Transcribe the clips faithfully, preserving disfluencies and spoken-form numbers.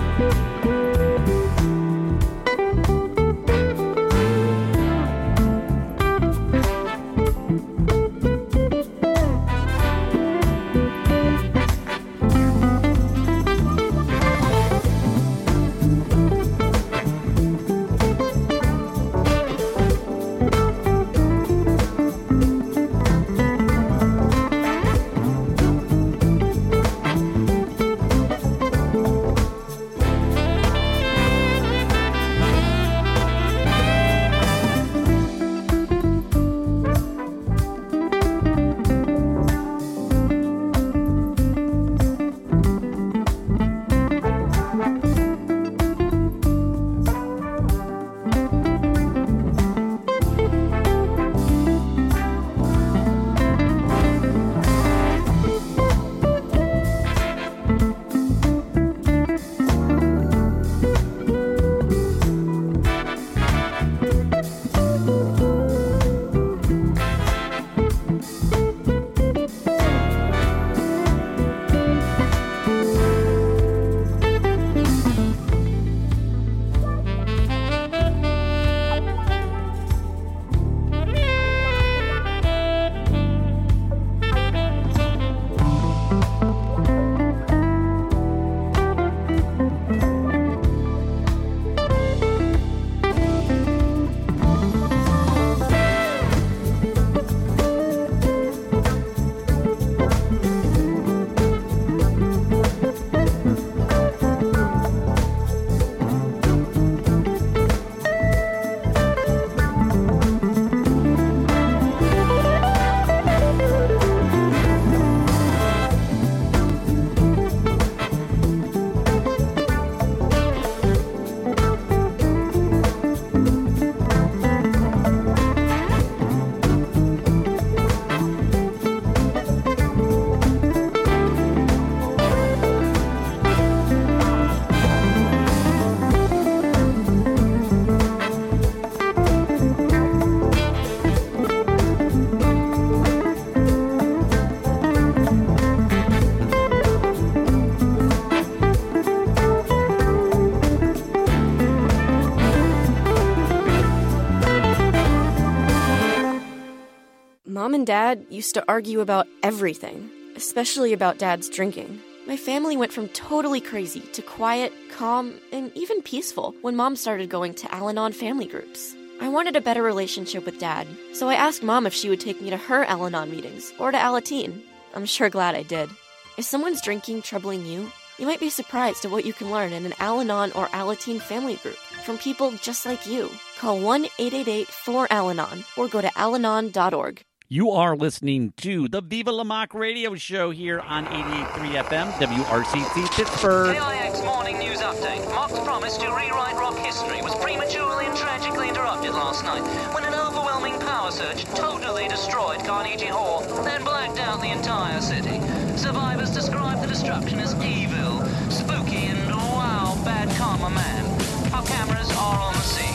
Mom and Dad used to argue about everything, especially about Dad's drinking. My family went from totally crazy to quiet, calm, and even peaceful when Mom started going to Al-Anon family groups. I wanted a better relationship with Dad, so I asked Mom if she would take me to her Al-Anon meetings or to Alateen. I'm sure glad I did. If someone's drinking troubling you, you might be surprised at what you can learn in an Al-Anon or Alateen family group from people just like you. Call one eight eight eight four Al-Anon or go to alanon dot org. You are listening to the Viva La Mock radio show here on eighty-eight point three F M, W R C C Pittsburgh. K I X Morning News Update. Mock's promise to rewrite rock history was prematurely and tragically interrupted last night when an overwhelming power surge totally destroyed Carnegie Hall, then blacked out the entire city. Survivors describe the destruction as evil, spooky, and wow, bad karma man. Our cameras are on the scene.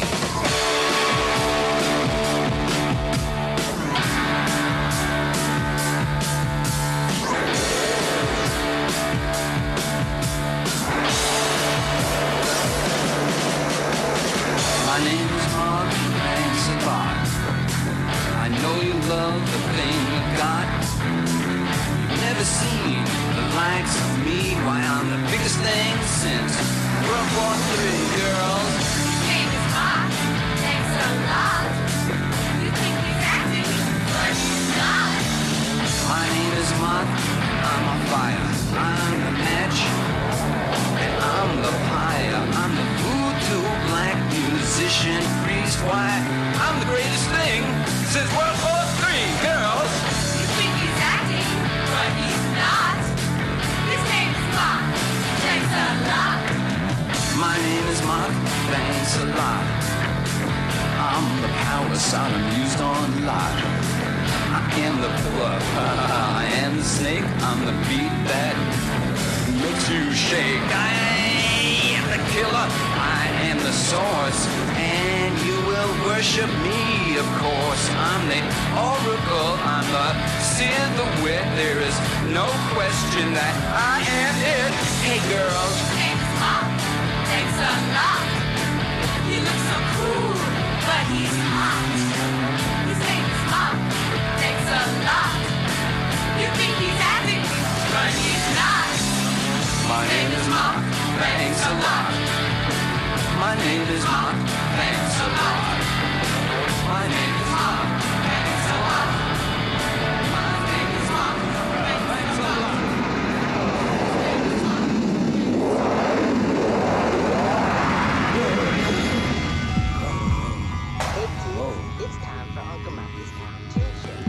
My name is Mark, thanks a lot. I know you love the thing you got. You've never seen the likes of me. Why, I'm the biggest thing since World War Three, girls. Your name is Mark, thanks a lot. You think he's acting, but he's not. My name is Mark, I'm a fire, I'm the match, and I'm the pyre, I'm the voodoo black musician priest. Why, I'm the greatest thing since World War Three, girls. You think he's acting, but he's not. His name is Mark, thanks a lot. My name is Mark, thanks a lot. I'm the power Sodom used on Lot. I am the pillar, I am the snake, I'm the beat that makes you shake. I am the killer, I am the source, and you will worship me, of course. I'm the oracle, I'm the seer, the wit, there is no question that I am it. Hey girls, Your name is Mark, lot. My name is Mark. Thanks a lot. My name is Mark. Thanks a lot. My name is Mark. Thanks a lot. It's me. It's time for Uncle Muffy's Town Tuesday.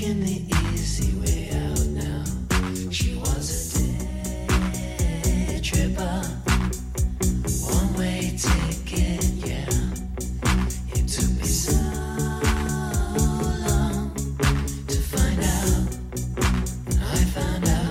taking the easy way out now. She was a day tripper, one-way ticket, yeah. It took me so long to find out. I found out.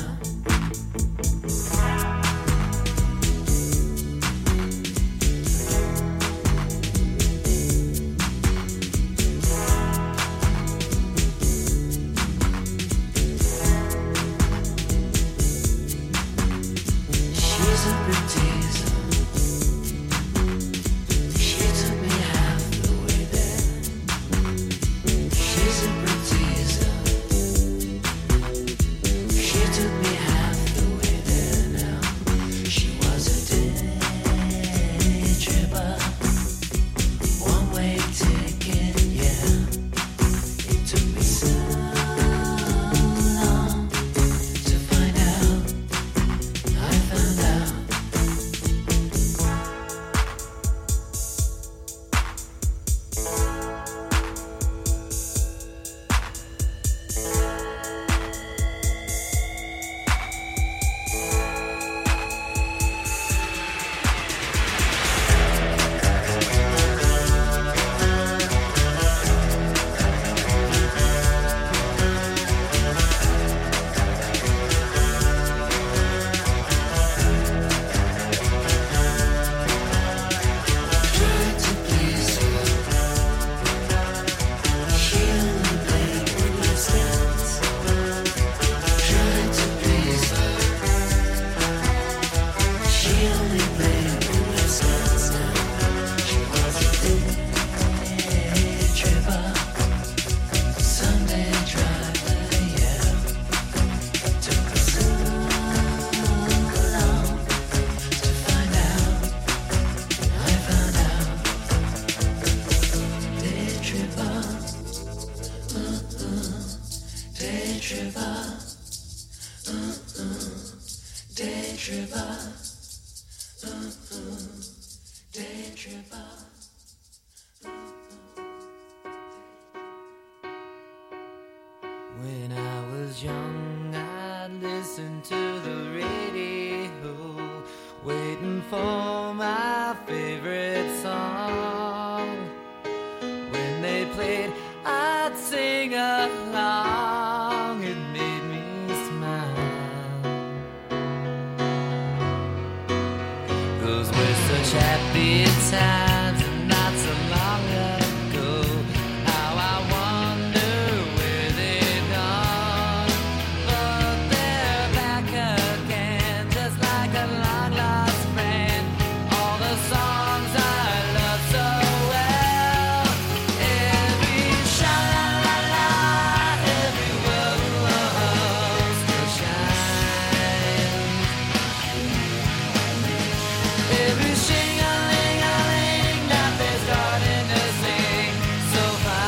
She's a British. She took me half the way there. She's a British. She took me half the way there now. She was a day tripper, one-way ticket, yeah. It took me so long to find out. I found out. Tried to please her. She only played with my stance. Tried to please her. She only played with my stance now. She was a day tripper, Sunday driver, yeah. Took me so long to find out. I found out. Day tripper, uh-uh. Day tripper, uh-uh. Day tripper, uh-uh. Day tripper. When I was young, I'd listen to the radio, waiting for my favorite song. When they played, I'd sing along. It made me smile. Those were such happy times, and not so long ago. How I wonder where they've gone. But they're back again, just like a long lost friend. All the songs I love so well. Every sha-la-la-la, every whoa-whoa still shines. Every shing-a-ling-a-ling that they're starting to sing so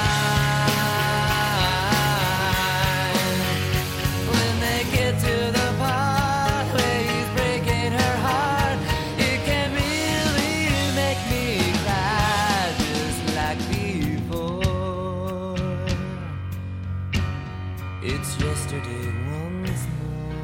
fine. When they get to the part where he's breaking her heart, it can really make me cry just like before. It's yesterday once more.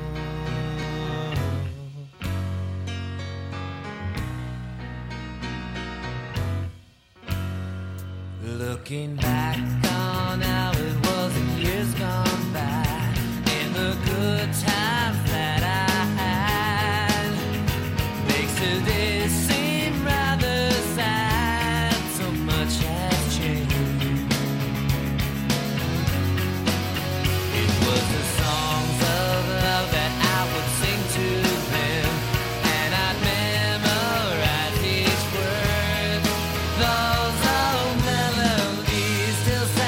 Looking back on how it was in years gone by, and the good times that I had, makes today seem rather sad. So much has changed. It was the songs of love that I would sing to them, and I'd memorize each word. Those old melodies still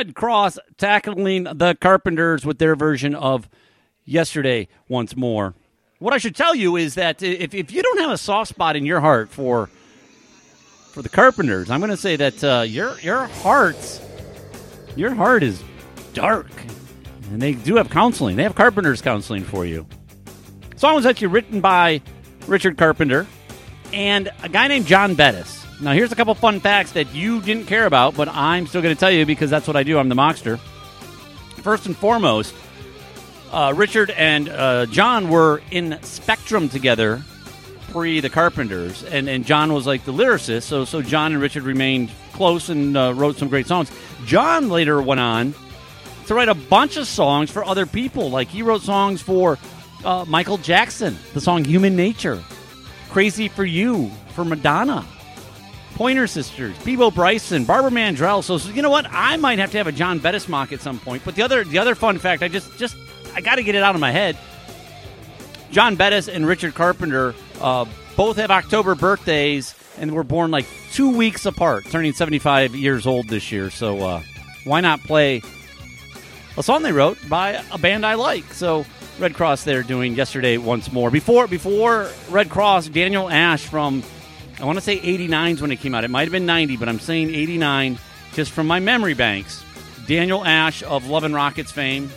Red Cross tackling the Carpenters with their version of Yesterday Once More. What I should tell you is that if, if you don't have a soft spot in your heart for for the Carpenters, I'm going to say that uh, your your heart's your heart is dark, and they do have counseling. They have Carpenters counseling for you. The song was actually written by Richard Carpenter and a guy named John Bettis. Now, here's a couple fun facts that you didn't care about, but I'm still going to tell you because that's what I do. I'm the Mockster. First and foremost, Uh, Richard and uh, John were in Spectrum together pre the Carpenters, and, and John was like the lyricist, so so John and Richard remained close and uh, wrote some great songs. John later went on to write a bunch of songs for other people, like he wrote songs for uh, Michael Jackson, the song Human Nature, Crazy for You for Madonna, Pointer Sisters, Peebo Bryson, Barbara Mandrell. So, so you know what? I might have to have a John Bettis mock at some point. But the other the other fun fact, I just just I got to get it out of my head. John Bettis and Richard Carpenter uh, both have October birthdays and were born like two weeks apart, turning seventy-five years old this year. So uh, why not play a song they wrote by a band I like? So Red Cross there doing Yesterday Once More. Before before Red Cross, Daniel Ash from, I want to say eighty-nine is when it came out. It might have been ninety, but I'm saying eighty-nine just from my memory banks. Daniel Ash of Love and Rockets fame,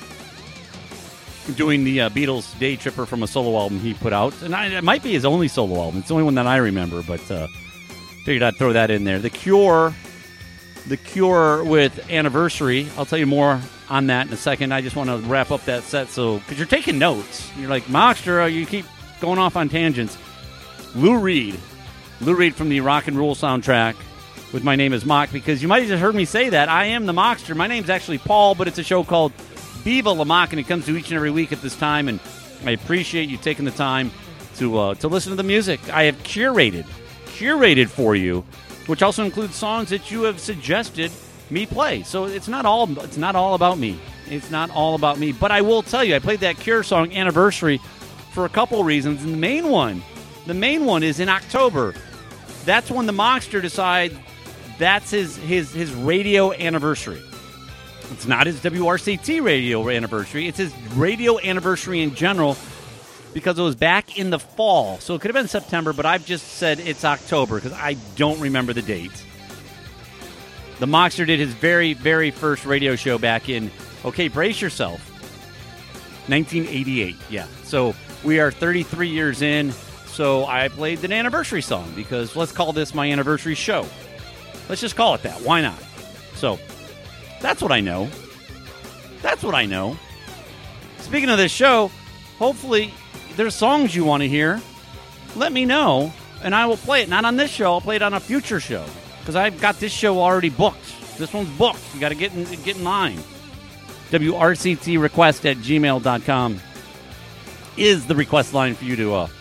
doing the uh, Beatles Day Tripper from a solo album he put out. And I, it might be his only solo album. It's the only one that I remember, but uh, figured I'd throw that in there. The Cure, The Cure with Anniversary. I'll tell you more on that in a second. I just want to wrap up that set, so because you're taking notes. You're like, Mockster, you keep going off on tangents. Lou Reed. Lou Reed from the Rock and Roll soundtrack with My Name is Mock, because you might have just heard me say that. I am the Mockster. My name's actually Paul, but it's a show called Viva La Mock, and it comes to each and every week at this time, and I appreciate you taking the time to uh, to listen to the music I have curated, curated for you, which also includes songs that you have suggested me play. So it's not all it's not all about me. It's not all about me. But I will tell you, I played that Cure song Anniversary for a couple reasons, and the main one, the main one is in October. That's when the Mockster decides that's his his his radio anniversary. It's not his W R C T radio anniversary. It's his radio anniversary in general, because it was back in the fall. So it could have been September, but I've just said it's October because I don't remember the date. The Mockster did his very, very first radio show back in, okay, brace yourself, nineteen eighty-eight. Yeah. So we are thirty-three years in. So I played an anniversary song because let's call this my anniversary show. Let's just call it that. Why not? So that's what I know. That's what I know. Speaking of this show, hopefully there's songs you want to hear. Let me know, and I will play it. Not on this show. I'll play it on a future show, because I've got this show already booked. This one's booked. You got to get in, get in line. W R C T request at gmail dot com is the request line for you to... Uh,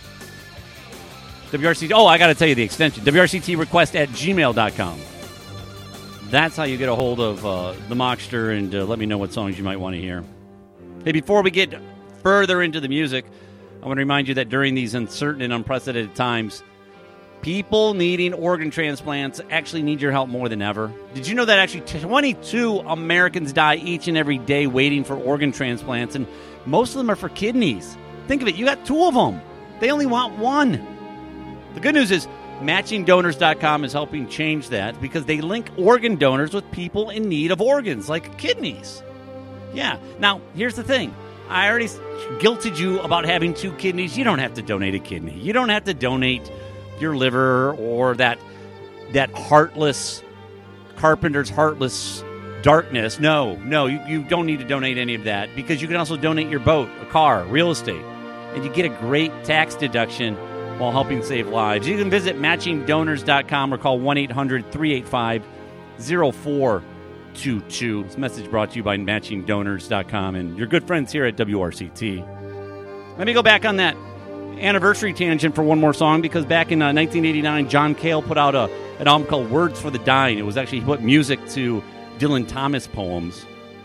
W R C T... Oh, I got to tell you the extension. W R C T request at gmail dot com. That's how you get a hold of uh, the Mockster, and uh, let me know what songs you might want to hear. Hey, before we get further into the music, I want to remind you that during these uncertain and unprecedented times, people needing organ transplants actually need your help more than ever. Did you know that actually twenty-two Americans die each and every day waiting for organ transplants, and most of them are for kidneys? Think of it. You got two of them. They only want one. The good news is matching donors dot com is helping change that, because they link organ donors with people in need of organs, like kidneys. Yeah. Now, here's the thing. I already guilted you about having two kidneys. You don't have to donate a kidney. You don't have to donate your liver or that that heartless, Carpenter's heartless darkness. No, no, you, you don't need to donate any of that, because you can also donate your boat, a car, real estate, and you get a great tax deduction while helping save lives. You can visit matching donors dot com or call one eight hundred three eight five zero four two two. This message brought to you by matching donors dot com and your good friends here at W R C T. Let me go back on that anniversary tangent for one more song, because back in uh, nineteen eighty-nine, John Cale put out a, an album called Words for the Dying. It was actually, he put music to Dylan Thomas poems.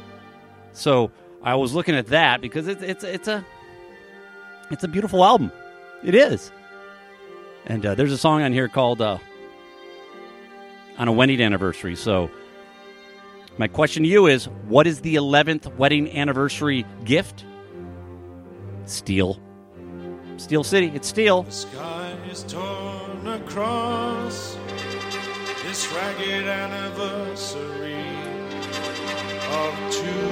So I was looking at that because it's it's it's a it's a beautiful album. It is. And uh, there's a song on here called uh, On a Wedding Anniversary. So My question to you is, what is the eleventh wedding anniversary gift? Steel. Steel City. It's steel. The sky is torn across this ragged anniversary of two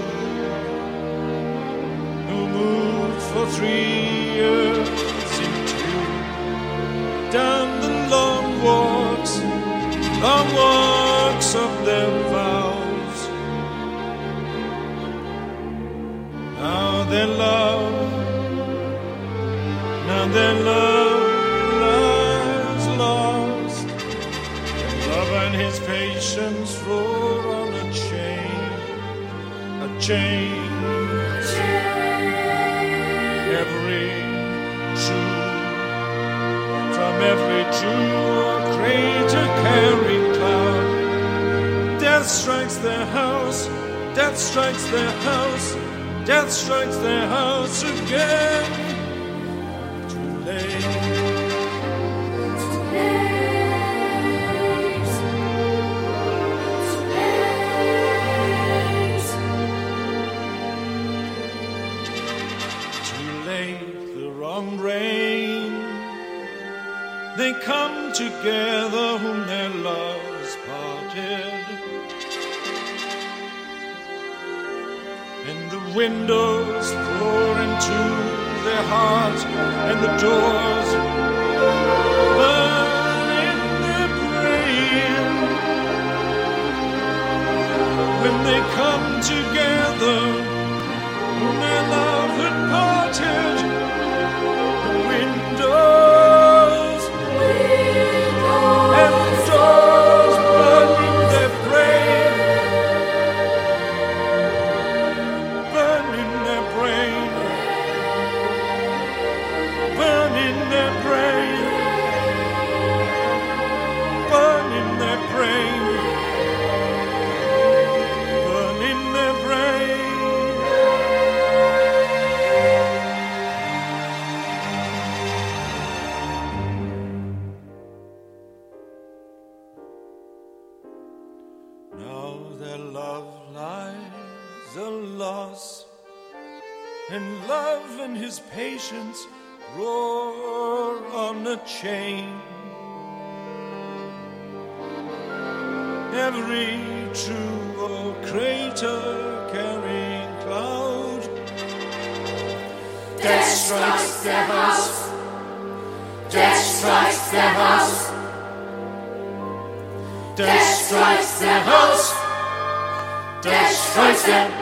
who moved for three years into down the long walks, long walks of their vows. Now their love, now their love lies lost. Love and his patience rode on a chain, a chain. Every true, from every true crater carrying cloud. Death strikes their house, death strikes their house, death strikes their house again. Too late. They come together whom their loves parted, and the windows pour into their heart, and the doors burn in their brain. When they come together whom their love had parted, the windows and doors burn in their brain, burn in their brain, burn in their brain, burn in their brain, burn in their brain. And love and his patience roar on a chain. Every true crater carrying cloud. Death strikes their house. Death strikes their house. Death strikes their house. Death strikes their.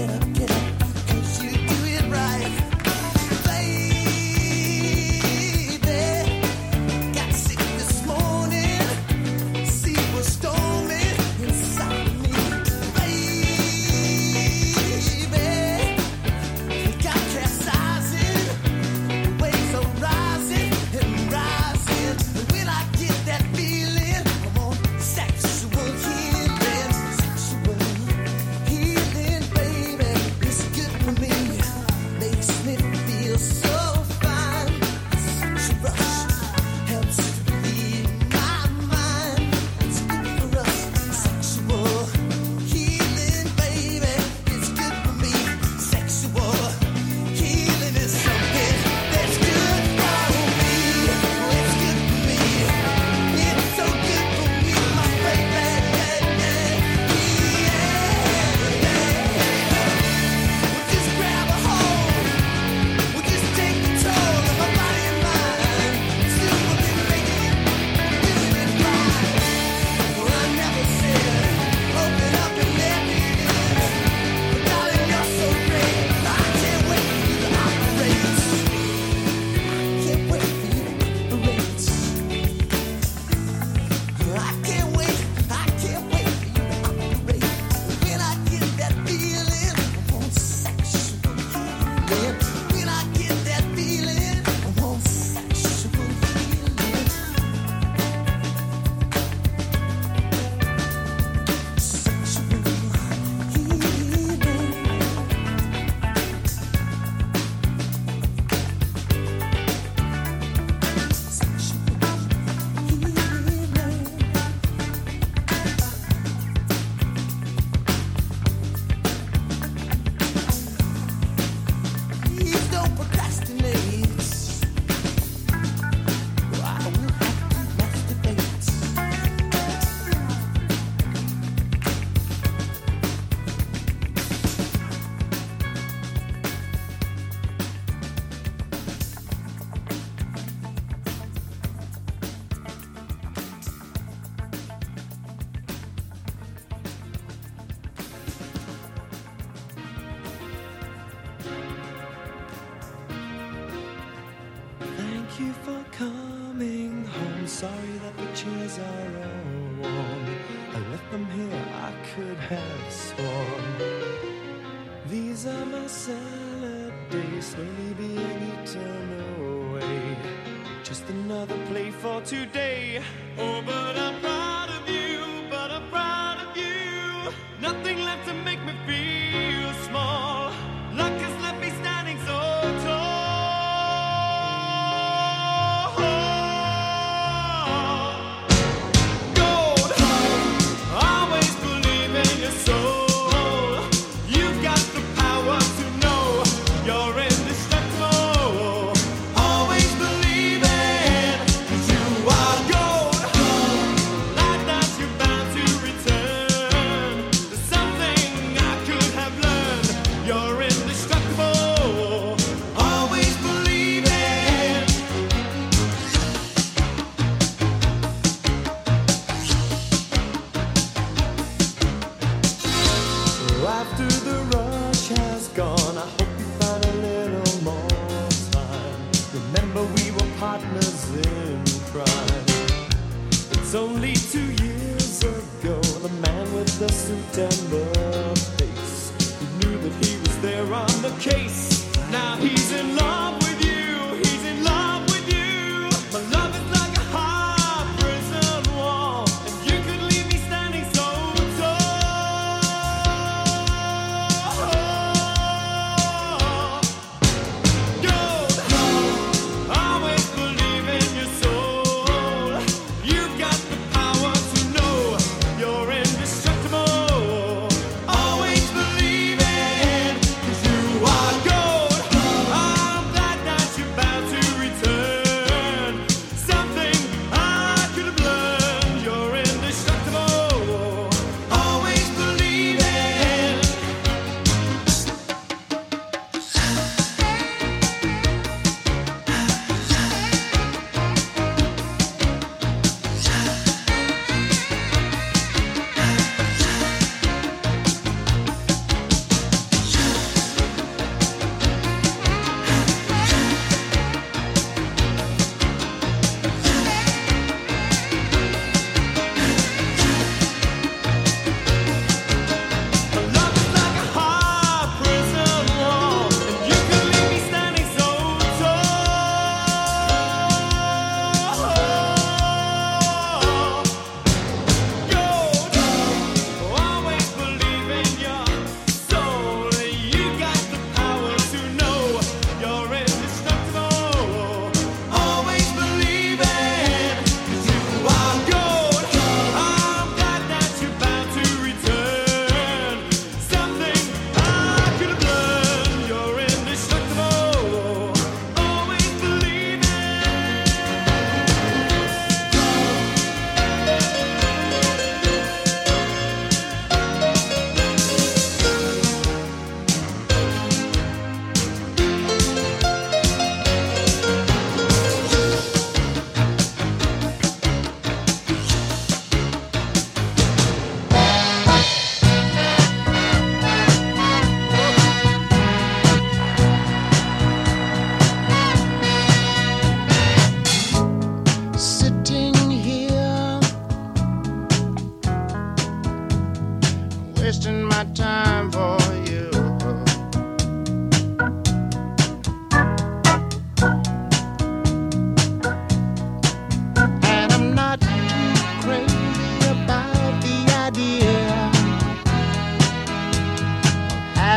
Thank you for coming home. Sorry that the chairs are all warm. I left them here, I could have sworn. These are my salad days, slowly being eaten away. Just another play for today. Oh, but I'm proud of you, but I'm proud of you. Nothing left to make me feel small. Luck has left me standing so tall. Gold, always believe in your soul. You've got the power to know you're indestructible. Always believe it, 'cause you are gold. Like that you're bound to return. There's something I could have learned. You're indestructible. Always believe it. After the rush has gone, I hope you find a little more time. Remember we were partners in crime. It's only two years ago, the man with the suit and the face, who knew that he was there on the case. Now he's in love with you, he's in love with you. My love is like a hard prison wall, and you could leave me standing so tall. Gold, always believe in your soul. You've got the power to know you're indestructible. Always believe it, 'cause you are gold.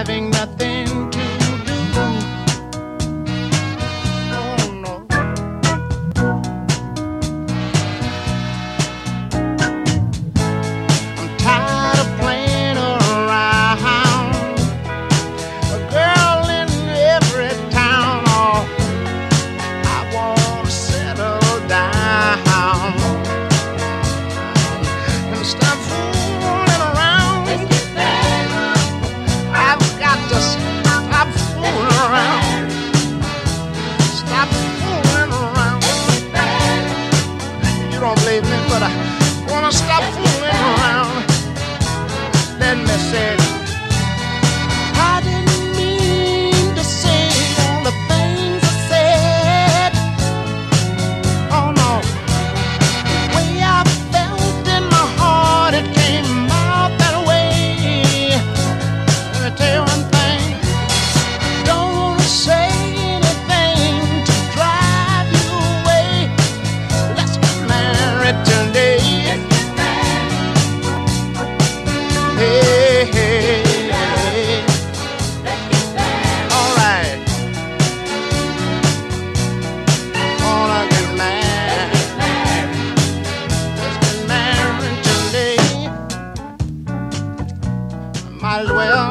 having nothing to do. Oh no. I'm tired of playing around. A girl in every town. Oh, I want to settle down and stop fooling around. I've got to stop fooling around. Stop fooling around. You don't believe me, but I want to stop fooling around. Let me say it. I didn't mean to say all the things I said. Oh no. The way I felt in my heart, it came out that way. Let me tell you one thing. Don't wanna say anything to drive you away. Let's get married today. Hey, hey, hey. All right. Wanna get married. Let's get married today. Might as well.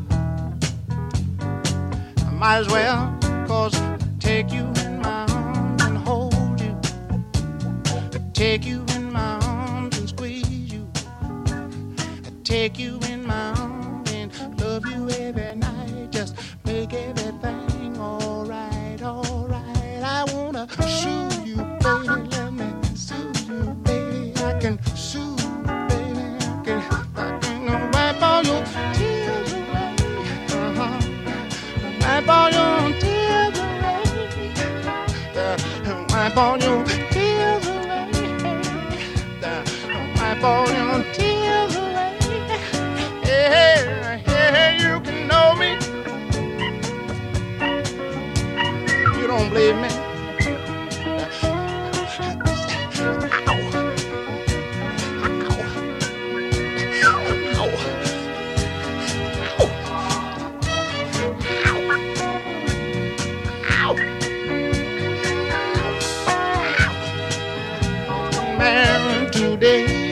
I might as well, 'cause I take you in my arms and hold you. I take you in my arms and squeeze you. I take you in my arms and love you every night. Just make everything alright, alright. I wanna soothe you, baby. Let me soothe you, baby. I can soothe you, baby. I can, I can wipe all your tears away. Uh-huh. Wipe all your tears away. Uh, wipe all your tears away. Uh, wipe all your tears away. Hey, hey, hey, hey, you can know me. You don't believe me? Man, today.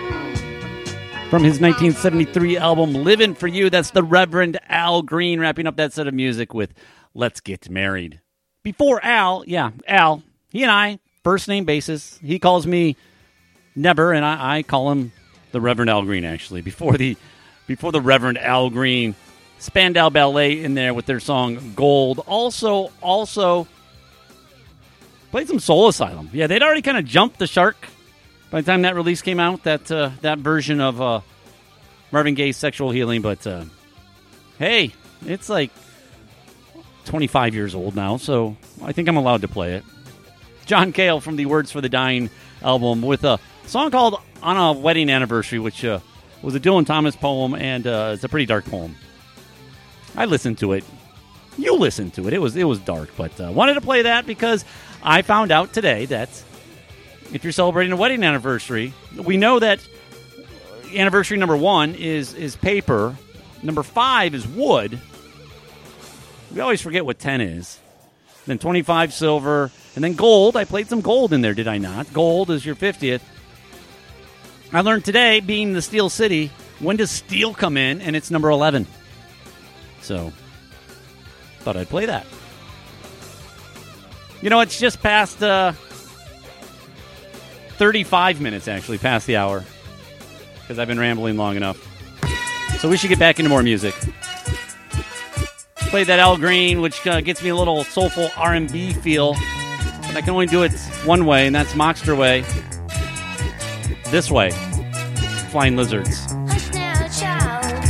From his nineteen seventy-three album, Livin' For You, that's the Reverend Al Green wrapping up that set of music with Let's Get Married. Before Al, yeah, Al, he and I, first name basis. He calls me Never, and I, I call him the Reverend Al Green, actually. Before the before the Reverend Al Green, Spandau Ballet in there with their song Gold. Also, also played some Soul Asylum. Yeah, they'd already kind of jumped the shark by the time that release came out, that uh, that version of uh, Marvin Gaye's Sexual Healing. But, uh, hey, it's like twenty-five years old now, so I think I'm allowed to play it. John Cale from the Words for the Dying album with a song called On a Wedding Anniversary, which uh, was a Dylan Thomas poem, and uh, it's a pretty dark poem. I listened to it. You listened to it. It was, it was dark, but uh, wanted to play that because I found out today that if you're celebrating a wedding anniversary, we know that anniversary number one is, is paper. Number five is wood. We always forget what ten is. Then twenty-five silver. And then gold. I played some gold in there, did I not? Gold is your fiftieth. I learned today, being the Steel City, when does steel come in? And it's number eleven. So, thought I'd play that. You know, it's just past... Uh, thirty-five minutes, actually, past the hour, because I've been rambling long enough. So we should get back into more music. Played that Al Green, which uh, gets me a little soulful R and B feel, but I can only do it one way, and that's Moxter way. This way. Flying Lizards. Hush now, child,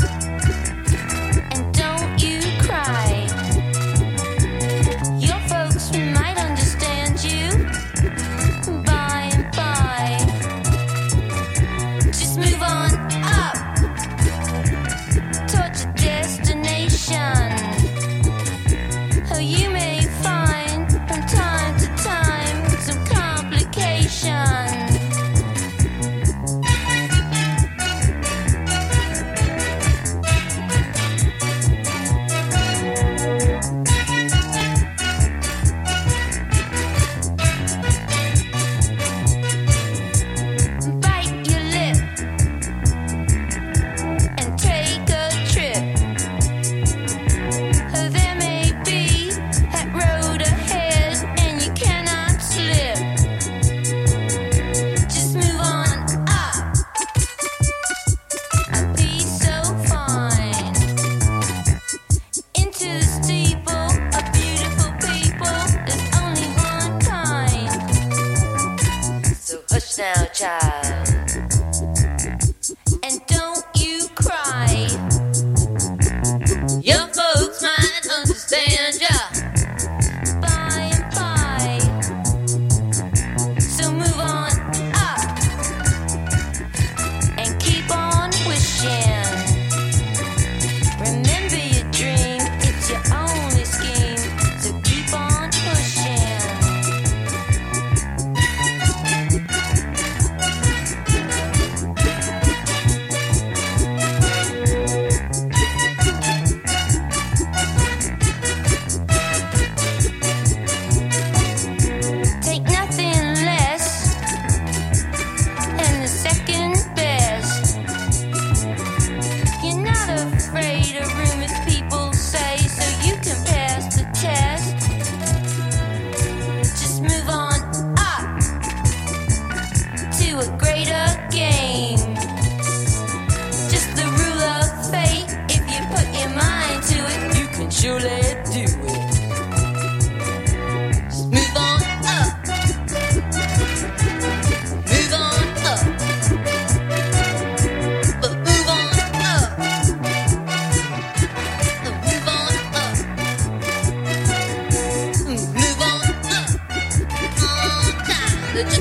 and don't you cry. Your folks might understand you by and by. Just move on up towards your destination. Oh, you may find from time to time some complications.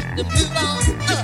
to move on up.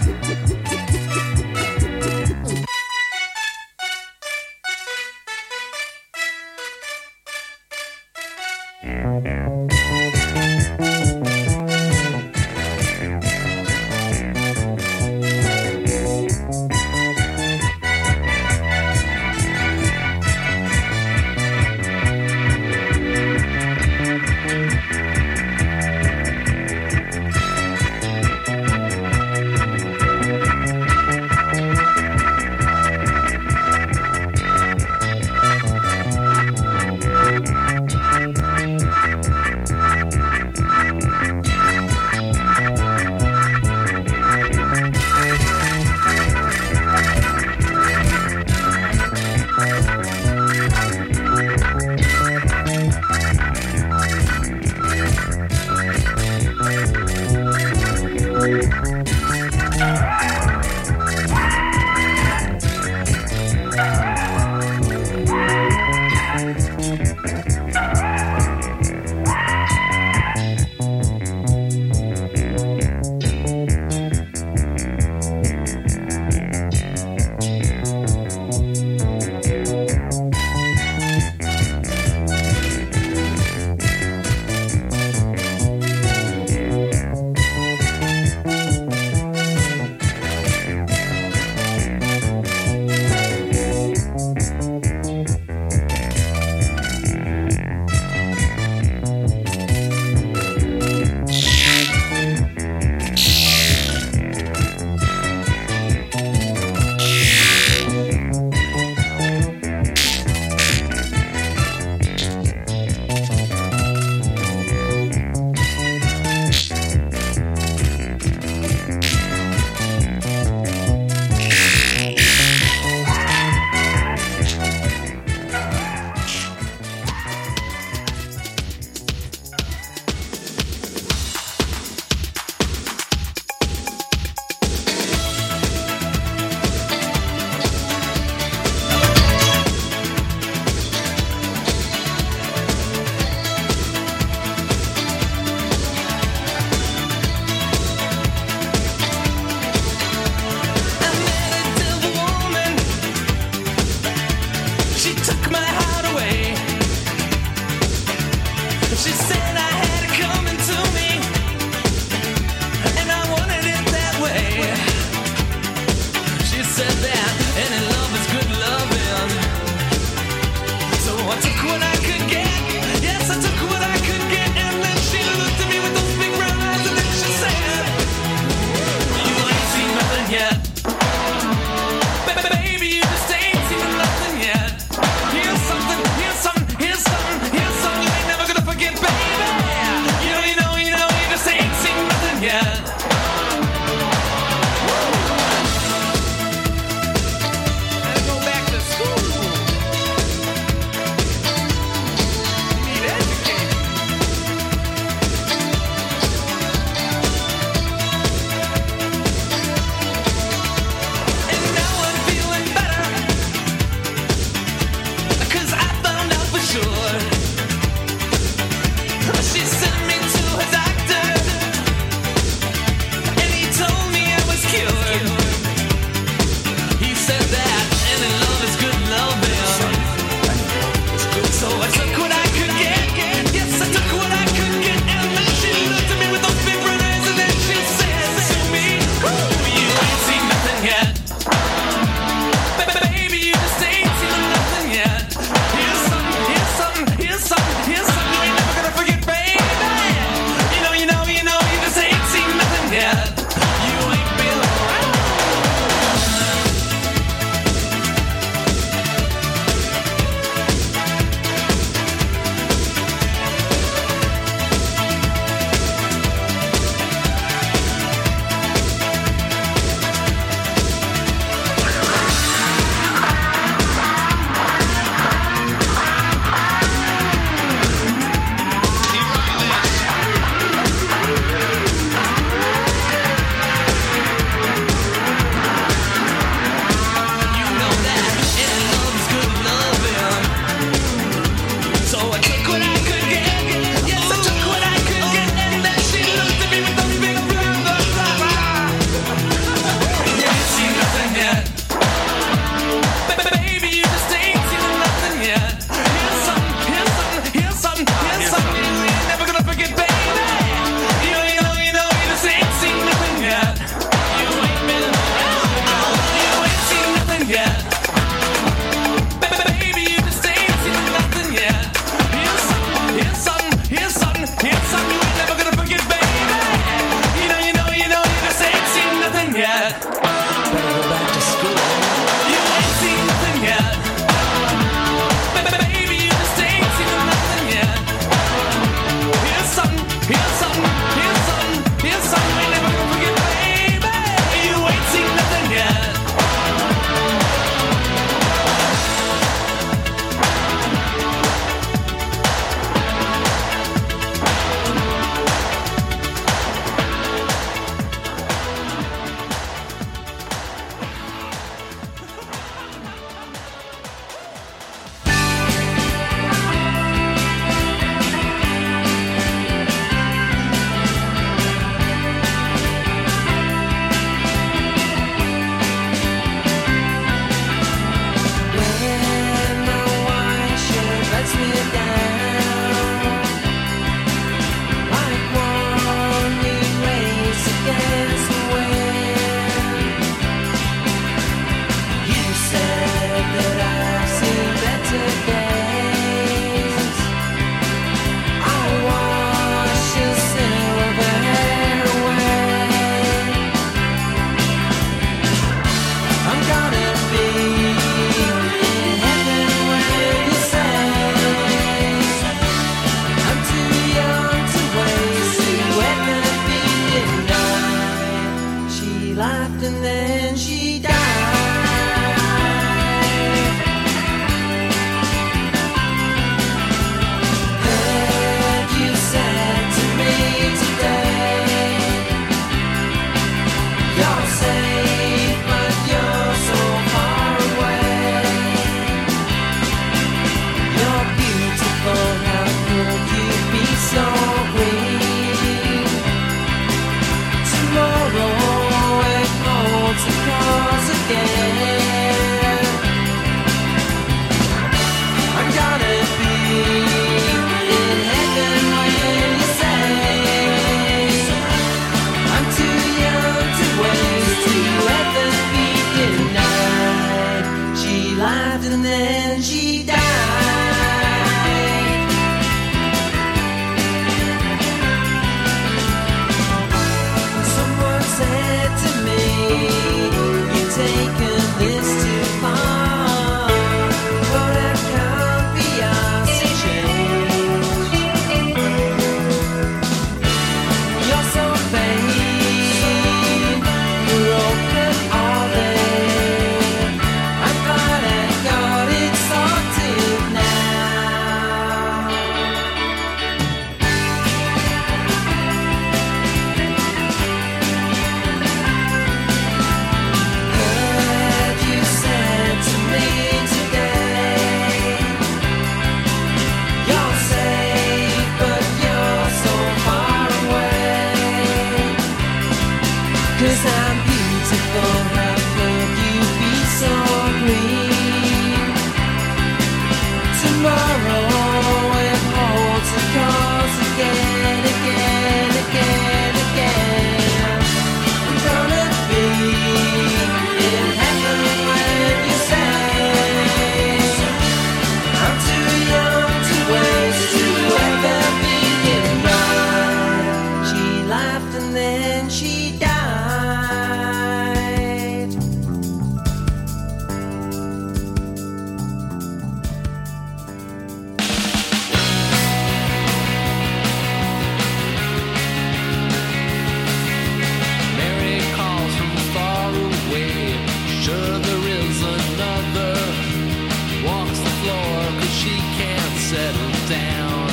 settled down,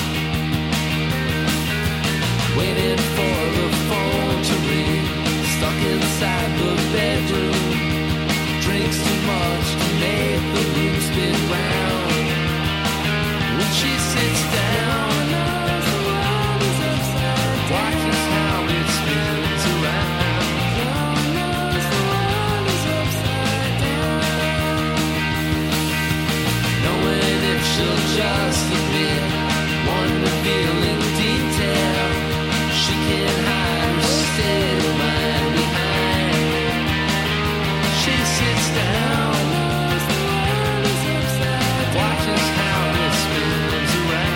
waiting for the phone to ring, stuck inside the bedroom, drinks too much to make the room spin round. When she sits down, watches how it spins around, knowing if she'll just admit one revealing detail, she can't hide her state of mind behind. She sits down, watches how it spins around.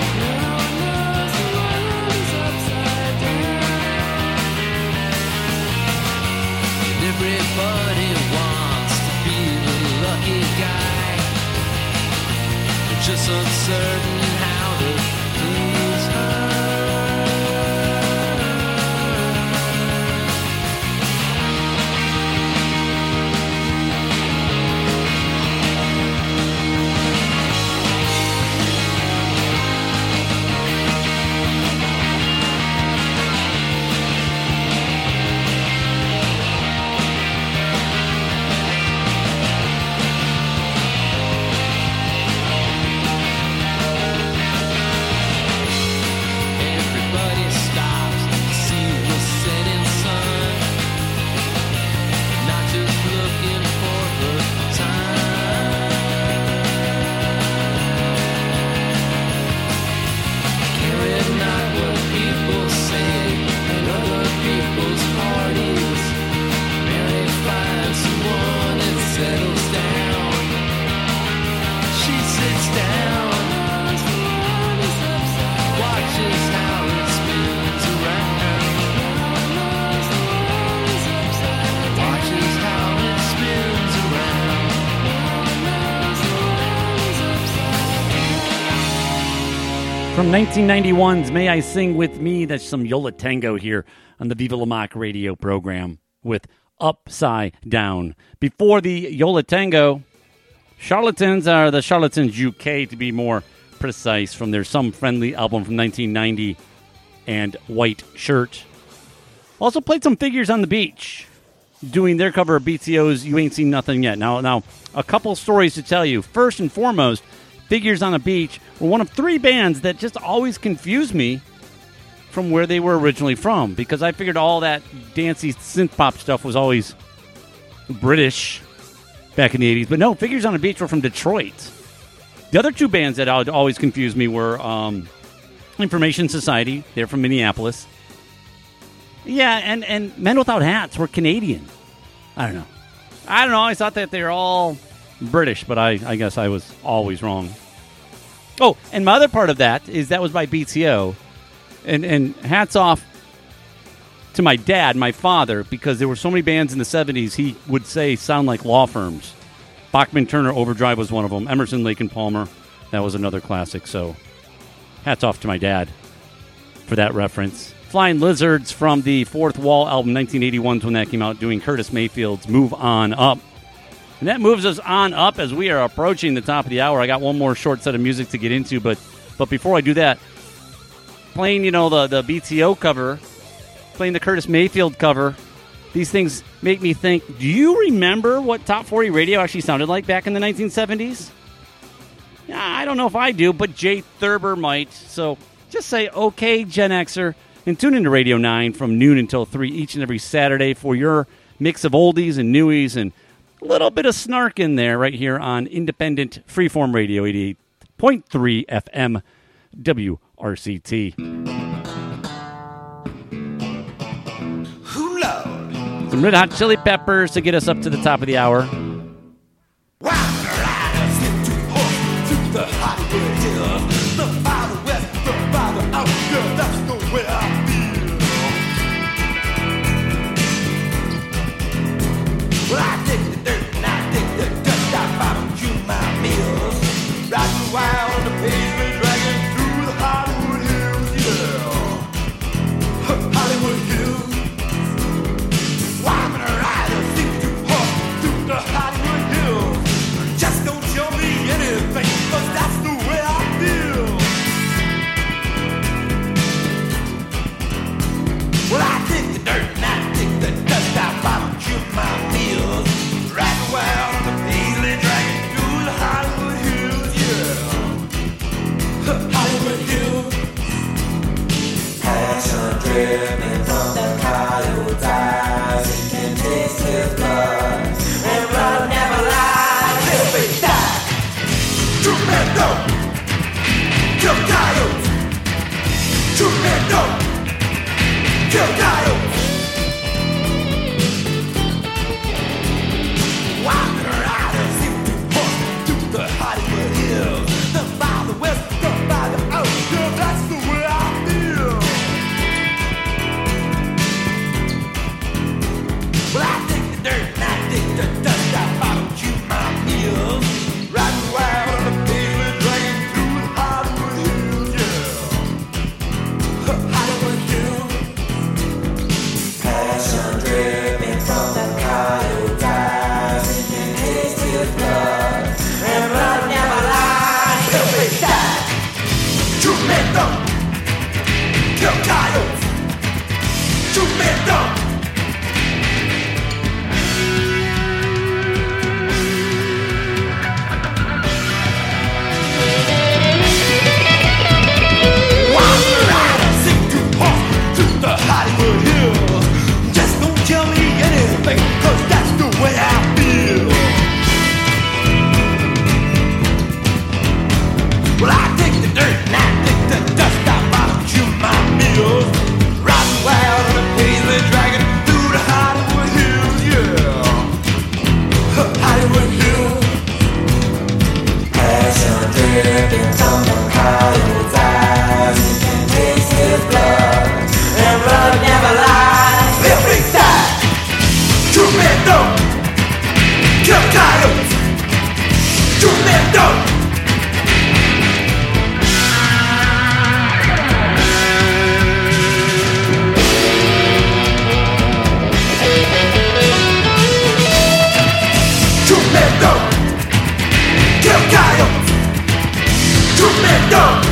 And everybody wants to be the lucky guy, they're just uncertain how to please her. Everybody stops to see the setting sun, not just looking for the time. Caring not what people say at other people's parties, Mary finds someone and settles down. She sits down, watches how it spins around, watches how it spins around. From nineteen ninety-one's May I Sing With Me, that's some Yola Tango here on the Viva La Mock radio program with Upside Down. Before the Yola Tango, Charlatans are the Charlatans U K, to be more precise, from their Some Friendly album from nineteen ninety and White Shirt. Also played some Figures on the Beach, doing their cover of B T O's You Ain't Seen Nothing Yet. Now, now a couple stories to tell you. First and foremost, Figures on the Beach were one of three bands that just always confused me from where they were originally from, because I figured all that dancey synth pop stuff was always British back in the eighties. But no, Figures on the Beach were from Detroit. The other two bands that always confused me were um, Information Society. They're from Minneapolis. Yeah, and, and Men Without Hats were Canadian. I don't know. I don't know. I thought that they were all British, but I, I guess I was always wrong. Oh, and my other part of that is that was by B T O. And, and hats off to my dad, my father, because there were so many bands in the seventies he would say sound like law firms. Bachman Turner Overdrive was one of them. Emerson, Lake and Palmer, that was another classic. So hats off to my dad for that reference. Flying Lizards from the Fourth Wall album, nineteen eighty-one, when that came out, doing Curtis Mayfield's Move On Up. And that moves us on up as we are approaching the top of the hour. I got one more short set of music to get into, but but before I do that, playing, you know, the, the B T O cover, playing the Curtis Mayfield cover, these things make me think, do you remember what Top forty radio actually sounded like back in the nineteen seventies? I don't know if I do, but Jay Thurber might. So just say, okay, Gen Xer, and tune into Radio nine from noon until three each and every Saturday for your mix of oldies and newies and a little bit of snark in there right here on independent freeform radio, eighty-eight point three F M W R C T. Some Red Hot Chili Peppers to get us up to the top of the hour. Well, I take the dirt and I take the dust out bottom to my mills. Riding wild on the pavement, dragging through the Hollywood Hills, yeah. Hollywood Hills. Why I'm gonna ride a seat too hard through the Hollywood Hills. Just don't tell me anything, cause that's the way I feel. dripping from the coyote's eyes. You can taste his blood, and blood never lies. He'll be died. Two men don't kill coyotes. Two men don't kill coyotes. Walking around and see to the Hollywood Hills. The by the west, the by the ocean. Yeah, that's the way I feel. Well, I dig the dirt and I dig the dust. I barbecue my meals. Riding wild on the pavement, dragging through the Hollywood Hills. Yeah, Hollywood Hills. Passion dripping from the coyote's eyes. You can taste his blood, and blood never lies. He'll be died. Two men don't kill coyotes. Two men don't. Walk around and sing to horse to the Hollywood Hills. Just don't tell me anything, 'cause that's the way I feel. Well, I dig the dirt and I dig the dust. I barbecue my meals. Riding wild on the pavement, dragging through the Hollywood Hills, yeah. Hollywood Hills. Passion dripping from the coyote's eyes. You can taste his blood, and blood never lies. He'll be died. Two men don't kill coyotes. Two men don't. Two men don't kill coyotes. Two men don't.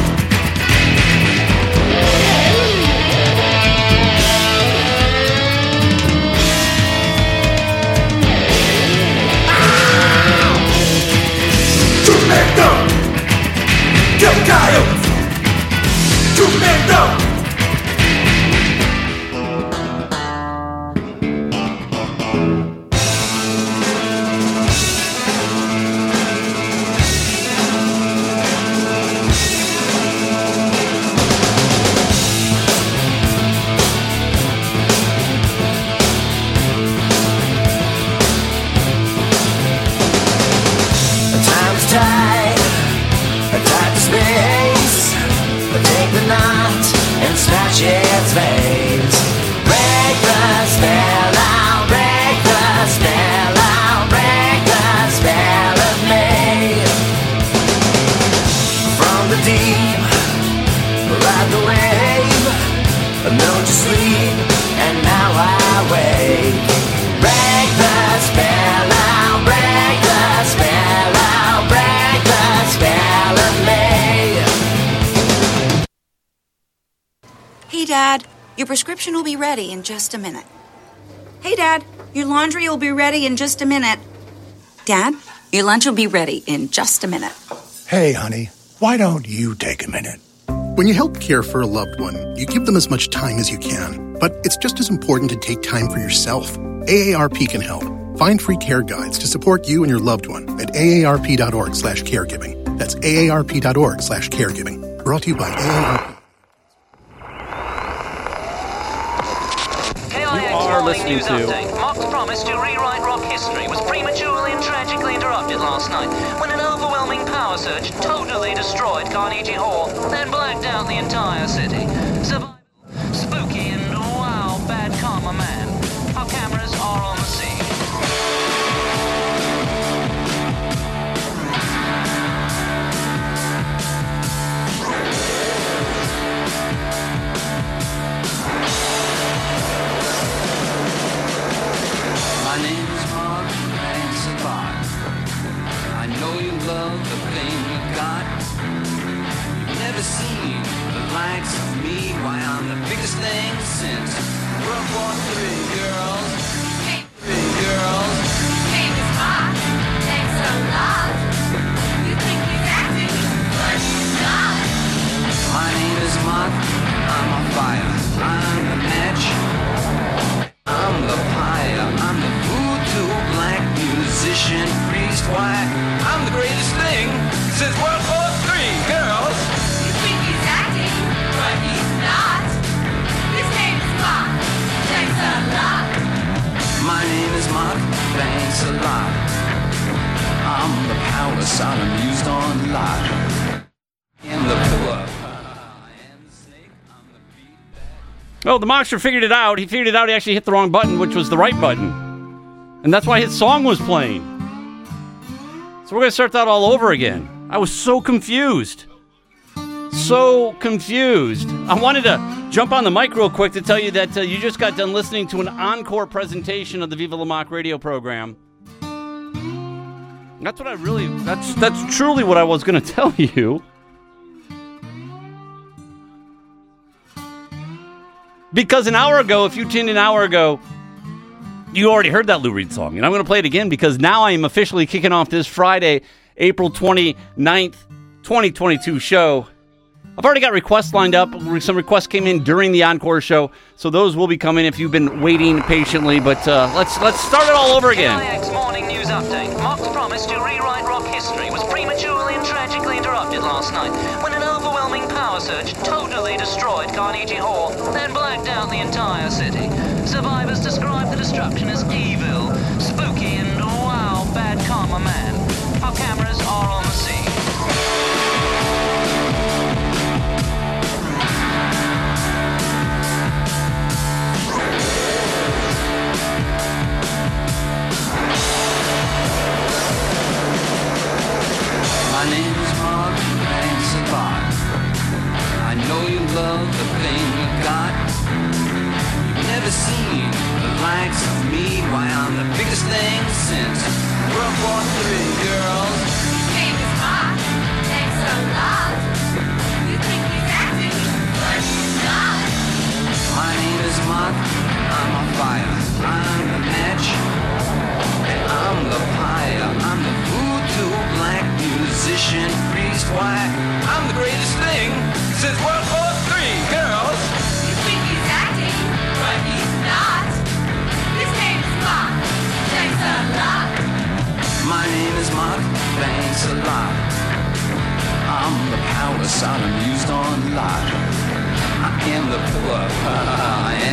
Two men don't kill coyotes. Two men don't. Time's tight, tight to space. Take the knot and smash its face. Break the spell out, break the spell out, break the spell of me. From the deep, ride the wave. Known to sleep, and now I wake. Break the spell out, break the spell out, break the spell of me. Hey, Dad, your prescription will be ready in just a minute. Hey, Dad, your laundry will be ready in just a minute. Dad, your lunch will be ready in just a minute. Hey, honey, why don't you take a minute? When you help care for a loved one, you give them as much time as you can. But it's just as important to take time for yourself. A A R P can help. Find free care guides to support you and your loved one at aarp.org slash caregiving. That's aarp.org slash caregiving. Brought to you by A A R P. You are listening news to- update. Mark's promise to rewrite rock history was prematurely and tragically interrupted last night when an overwhelming power surge totally destroyed Carnegie Hall, then blacked out the entire city. Survival, spooky, and wow, bad karma man. Our cameras are on the scene. My name is Mark Lancelot. I know you love the thing you got. You've never seen the likes of me. Why, I'm the biggest thing since World War Three, girls. Hey, three girls. Hey, Miss Mark, thanks a lot. You think he's acting, but he's not. My name is Mark. I'm on fire. I'm the Well, the Mockster figured it out. He figured it out. He actually hit the wrong button, which was the right button. And that's why his song was playing. So we're going to start that all over again. I was so confused. So confused. I wanted to jump on the mic real quick to tell you that uh, you just got done listening to an encore presentation of the Viva La Mock radio program. That's what I really, that's, that's truly what I was going to tell you. Because an hour ago, if you tuned in an hour ago, you already heard that Lou Reed song. And I'm going to play it again because now I am officially kicking off this Friday, April twenty-ninth, twenty twenty-two show. I've already got requests lined up. Some requests came in during the encore show, so those will be coming if you've been waiting patiently. But uh, let's let's start it all over again. K I X Morning News Update. Mock's promise to rewrite rock history was prematurely and tragically interrupted last night when an overwhelming power surge totally destroyed Carnegie Hall, then blacked out the entire city. Survivors describe the destruction as evil, spooky, and wow, bad karma man. Our cameras are on the scene. My name is Mark, thanks a lot. I know you love the thing you got. You've never seen the likes of me. Why, I'm the biggest thing since World War Three, girls. His name is Mark. Thanks a lot. You think he's acting, but he's not. My name is Mark, I'm on fire. I'm the match, and I'm the pyre. I'm the voodoo black musician priest. Why, I'm the greatest thing since World War Three, girls. You think he's acting, but he's not. His name is Mark. Thanks a lot. My name is Mark, thanks a lot. I'm the power Sodom used on Lot. I am the pillar. I am